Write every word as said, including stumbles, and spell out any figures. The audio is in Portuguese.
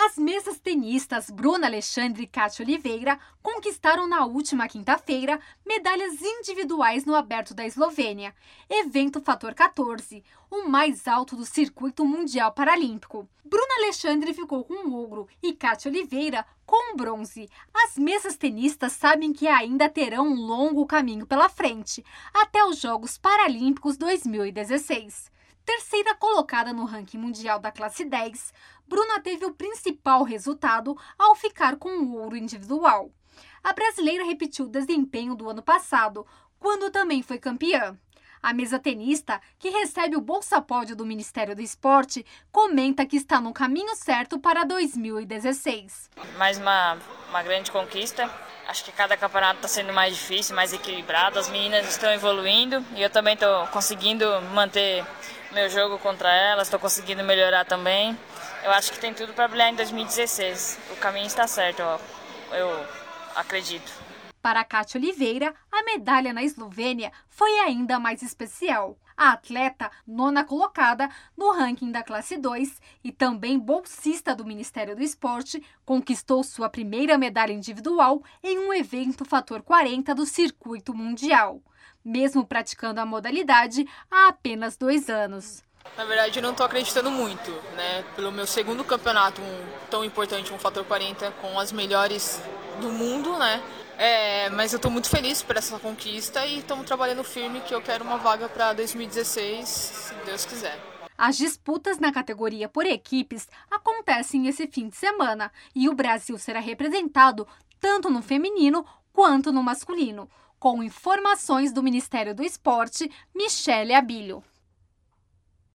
As mesas tenistas Bruna Alexandre e Kátia Oliveira conquistaram na última quinta-feira medalhas individuais no Aberto da Eslovênia, evento fator quatorze, o mais alto do circuito mundial paralímpico. Bruna Alexandre ficou com o ouro e Kátia Oliveira com o bronze. As mesas tenistas sabem que ainda terão um longo caminho pela frente, até os Jogos Paralímpicos dois mil e dezesseis. Terceira colocada no ranking mundial da classe dez, Bruna teve o principal resultado ao ficar com o ouro individual. A brasileira repetiu o desempenho do ano passado, quando também foi campeã. A mesa tenista, que recebe o Bolsa Pódio do Ministério do Esporte, comenta que está no caminho certo para dois mil e dezesseis. Mais uma, uma grande conquista. Acho que cada campeonato está sendo mais difícil, mais equilibrado. As meninas estão evoluindo e eu também estou conseguindo manter meu jogo contra elas, estou conseguindo melhorar também. Eu acho que tem tudo para brilhar em dois mil e dezesseis. O caminho está certo, ó. Eu acredito. Para Kátia Oliveira, a medalha na Eslovênia foi ainda mais especial. A atleta, nona colocada no ranking da classe dois e também bolsista do Ministério do Esporte, conquistou sua primeira medalha individual em um evento fator quarenta do circuito mundial, mesmo praticando a modalidade há apenas dois anos. Na verdade, eu não estou acreditando muito, né? Pelo meu segundo campeonato um, tão importante, um fator quarenta, com as melhores do mundo, né? É, mas eu estou muito feliz por essa conquista e estamos trabalhando firme que eu quero uma vaga para dois mil e dezesseis, se Deus quiser. As disputas na categoria por equipes acontecem esse fim de semana e o Brasil será representado tanto no feminino quanto no masculino. Com informações do Ministério do Esporte, Michele Abilho.